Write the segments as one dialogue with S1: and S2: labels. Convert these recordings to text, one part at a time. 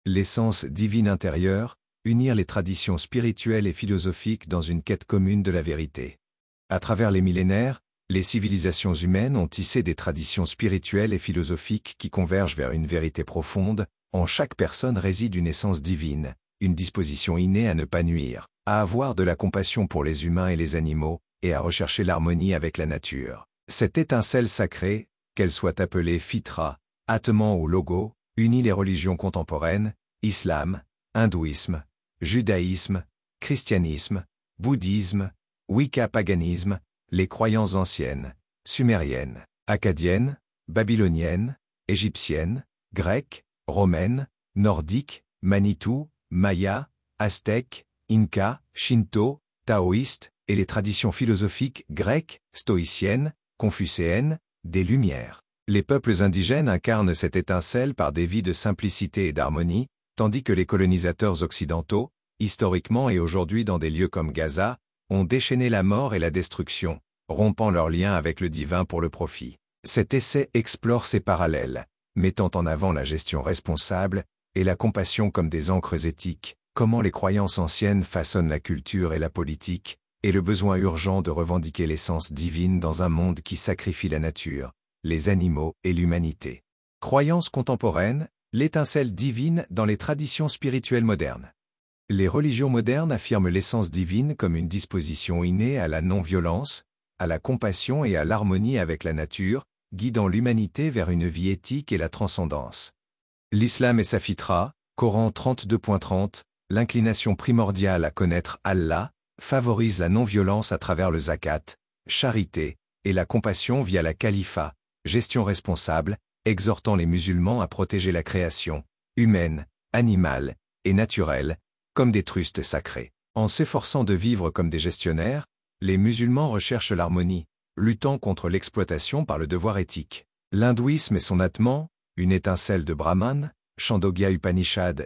S1: L'essence divine intérieure, unir les traditions spirituelles et philosophiques dans une quête commune de la vérité. À travers les millénaires, les civilisations humaines ont tissé des traditions spirituelles et philosophiques qui convergent vers une vérité profonde. En chaque personne réside une essence divine, une disposition innée à ne pas nuire, à avoir de la compassion pour les humains et les animaux, et à rechercher l'harmonie avec la nature. Cette étincelle sacrée, qu'elle soit appelée Fitra, Atman ou Logo, unit les religions contemporaines, islam, hindouisme, judaïsme, christianisme, bouddhisme, wicca-paganisme, les croyances anciennes, sumériennes, akkadiennes, babyloniennes, égyptiennes, grecques, romaines, nordiques, manitou, maya, aztèques, inca, shinto, taoïstes, et les traditions philosophiques grecques, stoïciennes, confucéennes, des Lumières. Les peuples indigènes incarnent cette étincelle par des vies de simplicité et d'harmonie, tandis que les colonisateurs occidentaux, historiquement et aujourd'hui dans des lieux comme Gaza, ont déchaîné la mort et la destruction, rompant leur lien avec le divin pour le profit. Cet essai explore ces parallèles, mettant en avant la gestion responsable et la compassion comme des ancres éthiques, comment les croyances anciennes façonnent la culture et la politique, et le besoin urgent de revendiquer l'essence divine dans un monde qui sacrifie la nature, les animaux et l'humanité. Croyances contemporaines, l'étincelle divine dans les traditions spirituelles modernes. Les religions modernes affirment l'essence divine comme une disposition innée à la non-violence, à la compassion et à l'harmonie avec la nature, guidant l'humanité vers une vie éthique et la transcendance. L'islam et sa fitra, Coran 32.30, l'inclination primordiale à connaître Allah, favorise la non-violence à travers le zakat, charité, et la compassion via la califat, gestion responsable, exhortant les musulmans à protéger la création, humaine, animale et naturelle, comme des trustes sacrés. En s'efforçant de vivre comme des gestionnaires, les musulmans recherchent l'harmonie, luttant contre l'exploitation par le devoir éthique. L'hindouisme et son Atman, une étincelle de Brahman, Chandogya Upanishad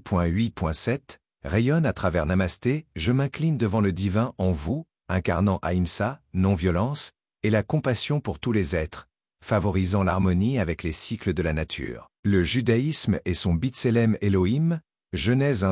S1: 6.8.7, rayonne à travers Namasté, je m'incline devant le divin en vous, incarnant Ahimsa, non-violence, et la compassion pour tous les êtres, favorisant l'harmonie avec les cycles de la nature. Le judaïsme et son B'Tselem Elohim, Genèse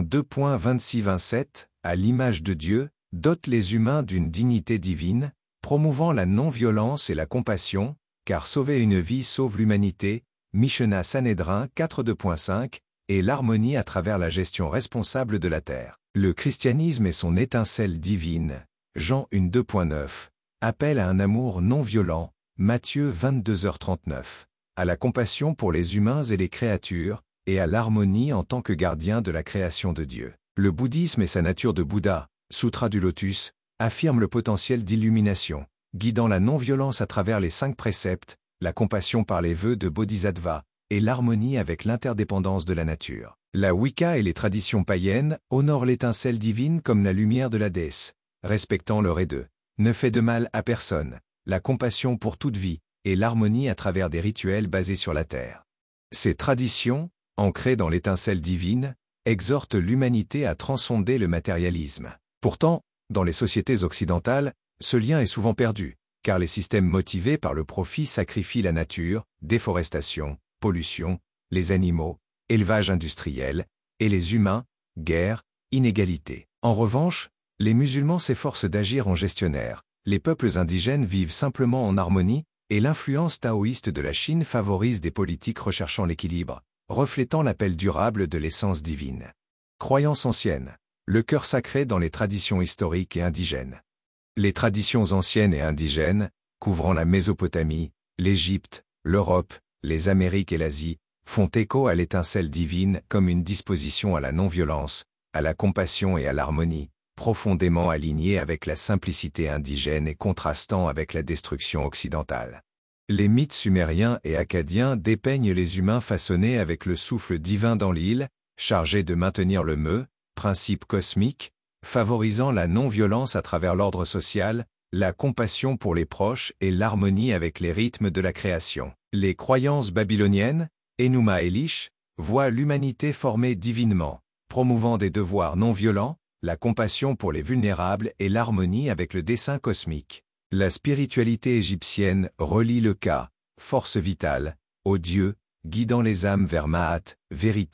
S1: 1:2.26-27, à l'image de Dieu, dote les humains d'une dignité divine, promouvant la non-violence et la compassion, car sauver une vie sauve l'humanité, Mishnah Sanhédrin 4.2.5, et l'harmonie à travers la gestion responsable de la terre. Le christianisme et son étincelle divine, Jean 1:2.9, appelle à un amour non violent, Matthieu 22h39, à la compassion pour les humains et les créatures, et à l'harmonie en tant que gardien de la création de Dieu. Le bouddhisme et sa nature de Bouddha, Sutra du Lotus, affirment le potentiel d'illumination, guidant la non-violence à travers les 5 préceptes, la compassion par les vœux de Bodhisattva, et l'harmonie avec l'interdépendance de la nature. La Wicca et les traditions païennes honorent l'étincelle divine comme la lumière de la déesse, respectant le Ré2, ne fait de mal à personne, la compassion pour toute vie, et l'harmonie à travers des rituels basés sur la terre. Ces traditions, ancrées dans l'étincelle divine, exhortent l'humanité à transcender le matérialisme. Pourtant, dans les sociétés occidentales, ce lien est souvent perdu, car les systèmes motivés par le profit sacrifient la nature, déforestation, pollution, les animaux, élevage industriel, et les humains, guerre, inégalité. En revanche, les musulmans s'efforcent d'agir en gestionnaire, les peuples indigènes vivent simplement en harmonie, et l'influence taoïste de la Chine favorise des politiques recherchant l'équilibre, reflétant l'appel durable de l'essence divine. Croyances anciennes, le cœur sacré dans les traditions historiques et indigènes. Les traditions anciennes et indigènes, couvrant la Mésopotamie, l'Égypte, l'Europe, les Amériques et l'Asie, font écho à l'étincelle divine comme une disposition à la non-violence, à la compassion et à l'harmonie, profondément alignée avec la simplicité indigène et contrastant avec la destruction occidentale. Les mythes sumériens et akkadiens dépeignent les humains façonnés avec le souffle divin dans l'île, chargés de maintenir le me, principe cosmique, favorisant la non-violence à travers l'ordre social, la compassion pour les proches et l'harmonie avec les rythmes de la création. Les croyances babyloniennes, Enuma Elish, voient l'humanité formée divinement, promouvant des devoirs non violents, la compassion pour les vulnérables et l'harmonie avec le dessein cosmique. La spiritualité égyptienne relie le Ka, force vitale, aux dieux, guidant les âmes vers Ma'at, vérité,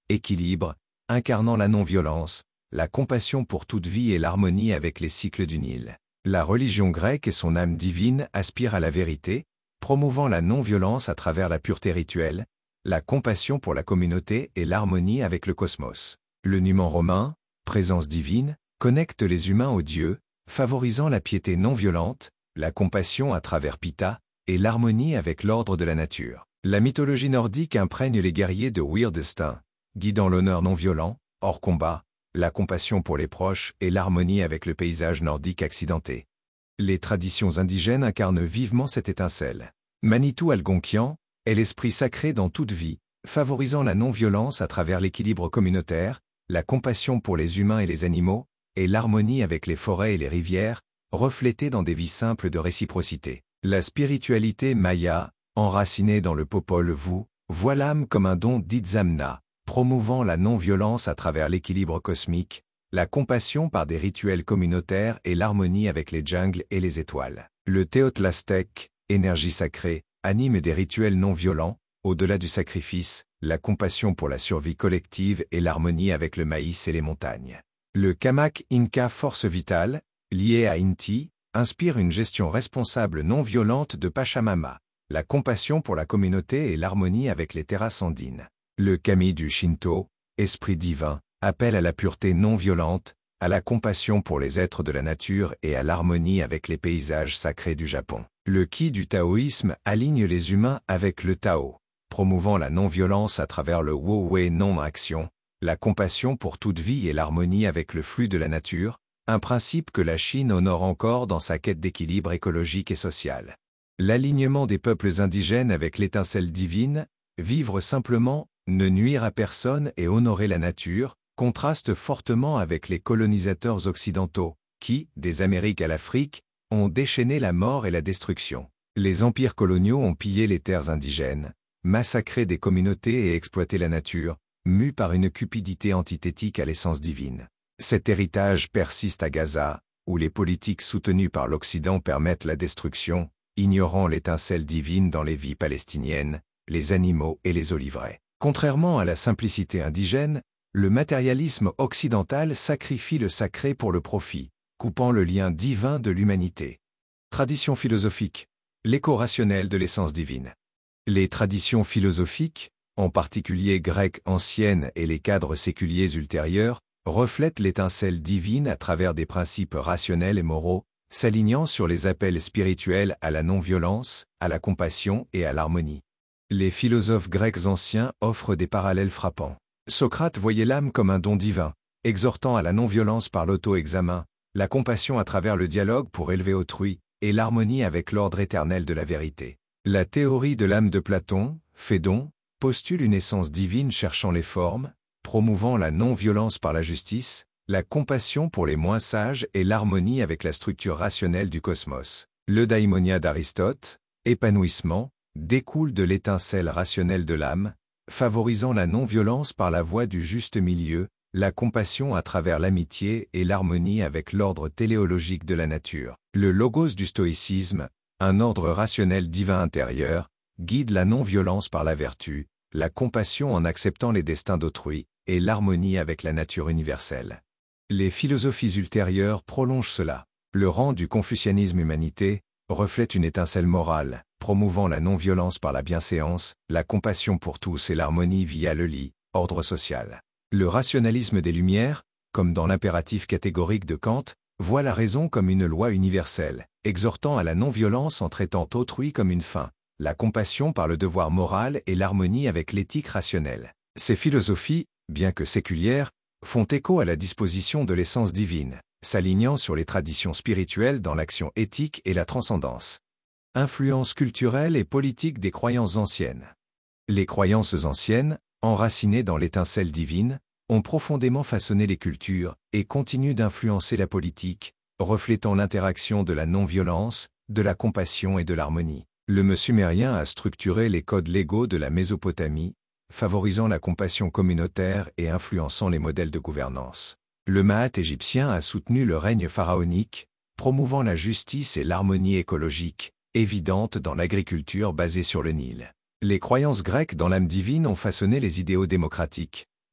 S1: équilibre, incarnant la non-violence, la compassion pour toute vie et l'harmonie avec les cycles du Nil. La religion grecque et son âme divine aspirent à la vérité, promouvant la non-violence à travers la pureté rituelle, la compassion pour la communauté et l'harmonie avec le cosmos. Le numéro romain, présence divine, connecte les humains au Dieu, favorisant la piété non violente, la compassion à travers Pitta, et l'harmonie avec l'ordre de la nature. La mythologie nordique imprègne les guerriers de Weirdestin, guidant l'honneur non violent, hors combat, la compassion pour les proches et l'harmonie avec le paysage nordique accidenté. Les traditions indigènes incarnent vivement cette étincelle. Manitou Algonquian est l'esprit sacré dans toute vie, favorisant la non-violence à travers l'équilibre communautaire, la compassion pour les humains et les animaux, et l'harmonie avec les forêts et les rivières, reflétée dans des vies simples de réciprocité. La spiritualité maya, enracinée dans le Popol Vuh, voit l'âme comme un don d'Itzamna, promouvant la non-violence à travers l'équilibre cosmique, la compassion par des rituels communautaires et l'harmonie avec les jungles et les étoiles. Le Teotlastec, énergie sacrée, anime des rituels non violents, au-delà du sacrifice, la compassion pour la survie collective et l'harmonie avec le maïs et les montagnes. Le Kamak Inca, force vitale, liée à Inti, inspire une gestion responsable non violente de Pachamama, la compassion pour la communauté et l'harmonie avec les terrasses andines. Le Kami du Shinto, esprit divin, appelle à la pureté non violente, à la compassion pour les êtres de la nature et à l'harmonie avec les paysages sacrés du Japon. Le Ki du taoïsme aligne les humains avec le Tao, promouvant la non-violence à travers le Wo-Wei non-action, la compassion pour toute vie et l'harmonie avec le flux de la nature, un principe que la Chine honore encore dans sa quête d'équilibre écologique et social. L'alignement des peuples indigènes avec l'étincelle divine, vivre simplement, ne nuire à personne et honorer la nature, contraste fortement avec les colonisateurs occidentaux, qui, des Amériques à l'Afrique, ont déchaîné la mort et la destruction. Les empires coloniaux ont pillé les terres indigènes, massacré des communautés et exploité la nature, mus par une cupidité antithétique à l'essence divine. Cet héritage persiste à Gaza, où les politiques soutenues par l'Occident permettent la destruction, ignorant l'étincelle divine dans les vies palestiniennes, les animaux et les oliveraies. Contrairement à la simplicité indigène, le matérialisme occidental sacrifie le sacré pour le profit, coupant le lien divin de l'humanité. Tradition philosophique, l'écho rationnel de l'essence divine. Les traditions philosophiques, en particulier grecques anciennes et les cadres séculiers ultérieurs, reflètent l'étincelle divine à travers des principes rationnels et moraux, s'alignant sur les appels spirituels à la non-violence, à la compassion et à l'harmonie. Les philosophes grecs anciens offrent des parallèles frappants. Socrate voyait l'âme comme un don divin, exhortant à la non-violence par l'auto-examen, la compassion à travers le dialogue pour élever autrui, et l'harmonie avec l'ordre éternel de la vérité. La théorie de l'âme de Platon, Phédon, postule une essence divine cherchant les formes, promouvant la non-violence par la justice, la compassion pour les moins sages et l'harmonie avec la structure rationnelle du cosmos. L'eudaimonia d'Aristote, épanouissement, découle de l'étincelle rationnelle de l'âme, favorisant la non-violence par la voie du juste milieu, la compassion à travers l'amitié et l'harmonie avec l'ordre téléologique de la nature. Le logos du stoïcisme, un ordre rationnel divin intérieur, guide la non-violence par la vertu, la compassion en acceptant les destins d'autrui, et l'harmonie avec la nature universelle. Les philosophies ultérieures prolongent cela. Le rang du confucianisme humanité reflète une étincelle morale, promouvant la non-violence par la bienséance, la compassion pour tous et l'harmonie via le lit, ordre social. Le rationalisme des Lumières, comme dans l'impératif catégorique de Kant, voit la raison comme une loi universelle, exhortant à la non-violence en traitant autrui comme une fin, la compassion par le devoir moral et l'harmonie avec l'éthique rationnelle. Ces philosophies, bien que séculières, font écho à la disposition de l'essence divine, s'alignant sur les traditions spirituelles dans l'action éthique et la transcendance. Influence culturelle et politique des croyances anciennes. Les croyances anciennes, enracinées dans l'étincelle divine, ont profondément façonné les cultures et continuent d'influencer la politique, reflétant l'interaction de la non-violence, de la compassion et de l'harmonie. Le mot sumérien a structuré les codes légaux de la Mésopotamie, favorisant la compassion communautaire et influençant les modèles de gouvernance. Le Maat égyptien a soutenu le règne pharaonique, promouvant la justice et l'harmonie écologique, évidente dans l'agriculture basée sur le Nil. Les croyances grecques dans l'âme divine ont façonné les idéaux démocratiques,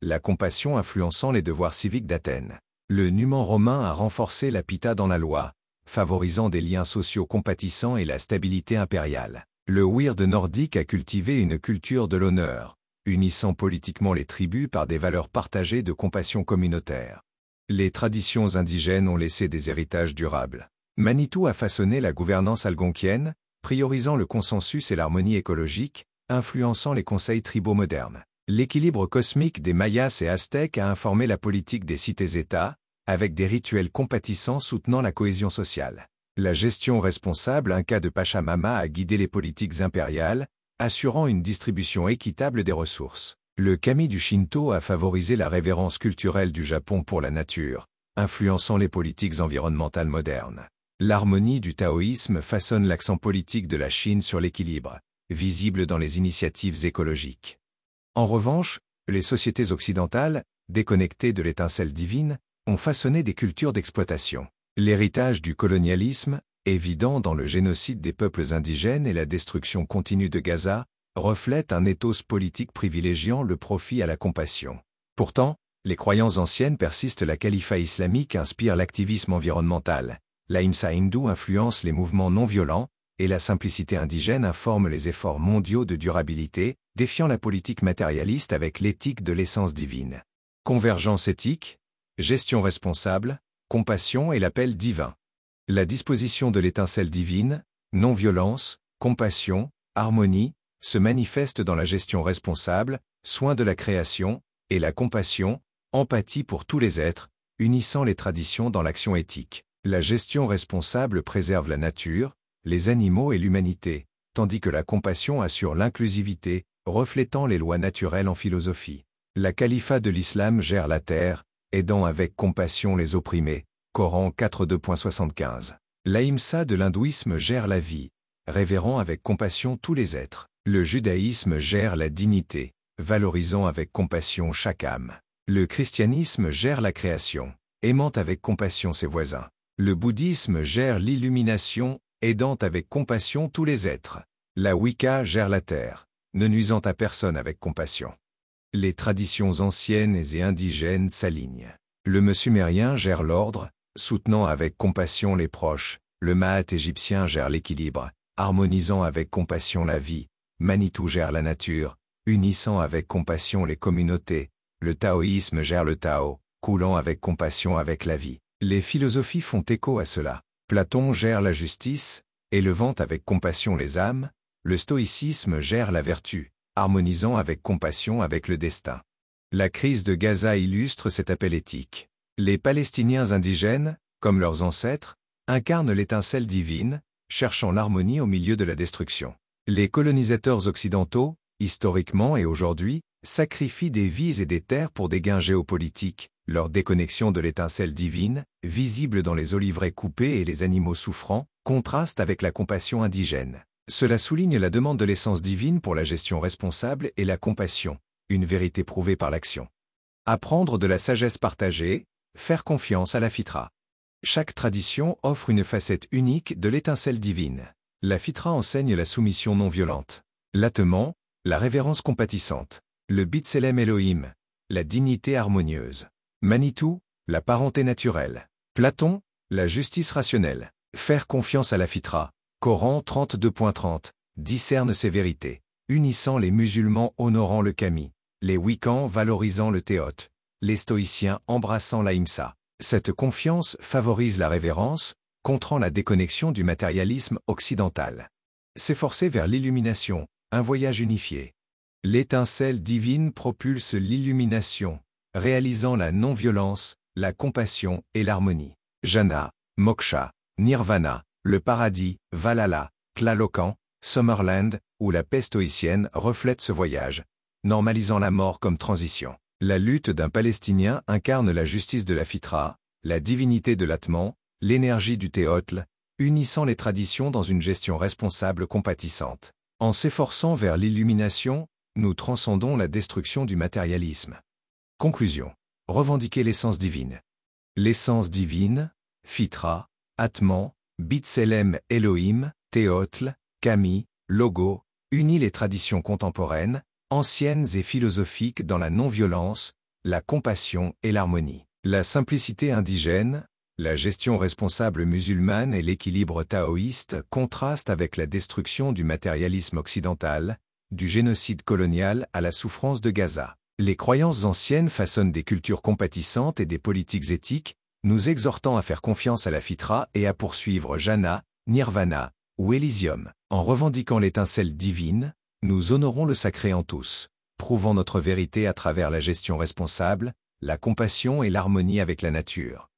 S1: la compassion influençant les devoirs civiques d'Athènes. Le numen romain a renforcé la pita dans la loi, favorisant des liens sociaux compatissants et la stabilité impériale. Le weird nordique a cultivé une culture de l'honneur, unissant politiquement les tribus par des valeurs partagées de compassion communautaire. Les traditions indigènes ont laissé des héritages durables. Manitou a façonné la gouvernance algonquienne, priorisant le consensus et l'harmonie écologique, influençant les conseils tribaux modernes. L'équilibre cosmique des Mayas et Aztèques a informé la politique des cités-États, avec des rituels compatissants soutenant la cohésion sociale. La gestion responsable Inca de Pachamama a guidé les politiques impériales, assurant une distribution équitable des ressources. Le kami du Shinto a favorisé la révérence culturelle du Japon pour la nature, influençant les politiques environnementales modernes. L'harmonie du taoïsme façonne l'accent politique de la Chine sur l'équilibre, visible dans les initiatives écologiques. En revanche, les sociétés occidentales, déconnectées de l'étincelle divine, ont façonné des cultures d'exploitation. L'héritage du colonialisme, évident dans le génocide des peuples indigènes et la destruction continue de Gaza, reflète un ethos politique privilégiant le profit à la compassion. Pourtant, les croyances anciennes persistent. La califat islamique inspire l'activisme environnemental, l'ahimsa hindoue influence les mouvements non violents, et la simplicité indigène informe les efforts mondiaux de durabilité, défiant la politique matérialiste avec l'éthique de l'essence divine. Convergence éthique, gestion responsable, compassion et l'appel divin. La disposition de l'étincelle divine, non-violence, compassion, harmonie, se manifeste dans la gestion responsable, soin de la création, et la compassion, empathie pour tous les êtres, unissant les traditions dans l'action éthique. La gestion responsable préserve la nature, les animaux et l'humanité, tandis que la compassion assure l'inclusivité, reflétant les lois naturelles en philosophie. La califat de l'islam gère la terre, aidant avec compassion les opprimés. Coran 4.2.75. L'ahimsa de l'hindouisme gère la vie, révérant avec compassion tous les êtres. Le judaïsme gère la dignité, valorisant avec compassion chaque âme. Le christianisme gère la création, aimant avec compassion ses voisins. Le bouddhisme gère l'illumination, aidant avec compassion tous les êtres. La Wicca gère la terre, ne nuisant à personne avec compassion. Les traditions anciennes et indigènes s'alignent. Le sumérien gère l'ordre, soutenant avec compassion les proches. Le Maat égyptien gère l'équilibre, harmonisant avec compassion la vie. Manitou gère la nature, unissant avec compassion les communautés. Le taoïsme gère le Tao, coulant avec compassion avec la vie. Les philosophies font écho à cela. Platon gère la justice, élevant avec compassion les âmes. Le stoïcisme gère la vertu, harmonisant avec compassion avec le destin. La crise de Gaza illustre cet appel éthique. Les Palestiniens indigènes, comme leurs ancêtres, incarnent l'étincelle divine, cherchant l'harmonie au milieu de la destruction. Les colonisateurs occidentaux, historiquement et aujourd'hui, sacrifient des vies et des terres pour des gains géopolitiques. Leur déconnexion de l'étincelle divine, visible dans les oliveraies coupées et les animaux souffrants, contraste avec la compassion indigène. Cela souligne la demande de l'essence divine pour la gestion responsable et la compassion, une vérité prouvée par l'action. Apprendre de la sagesse partagée, faire confiance à la fitra. Chaque tradition offre une facette unique de l'étincelle divine. La fitra enseigne la soumission non violente. L'attement, la révérence compatissante. Le B'Tselem Elohim, la dignité harmonieuse. Manitou, la parenté naturelle. Platon, la justice rationnelle. Faire confiance à la fitra. Coran 32.30, discerne ces vérités. Unissant les musulmans honorant le kami. Les Wiccans valorisant le théote. Les stoïciens embrassant l'ahimsa. Cette confiance favorise la révérence, contrant la déconnexion du matérialisme occidental. S'efforcer vers l'illumination, un voyage unifié. L'étincelle divine propulse l'illumination, réalisant la non-violence, la compassion et l'harmonie. Jhana, moksha, nirvana, le paradis, Valhalla, Tlalocan, Summerland, ou la paix stoïcienne reflètent ce voyage, normalisant la mort comme transition. La lutte d'un Palestinien incarne la justice de la fitra, la divinité de l'atman, l'énergie du théotl, unissant les traditions dans une gestion responsable compatissante. En s'efforçant vers l'illumination, nous transcendons la destruction du matérialisme. Conclusion. Revendiquer l'essence divine. L'essence divine, fitra, atman, B'Tselem Elohim, théotl, kami, logo, unit les traditions contemporaines, anciennes et philosophiques dans la non-violence, la compassion et l'harmonie. La simplicité indigène, la gestion responsable musulmane et l'équilibre taoïste contrastent avec la destruction du matérialisme occidental, du génocide colonial à la souffrance de Gaza. Les croyances anciennes façonnent des cultures compatissantes et des politiques éthiques, nous exhortant à faire confiance à la fitra et à poursuivre jhana, nirvana ou Elysium. En revendiquant l'étincelle divine, nous honorons le sacré en tous, prouvant notre vérité à travers la gestion responsable, la compassion et l'harmonie avec la nature.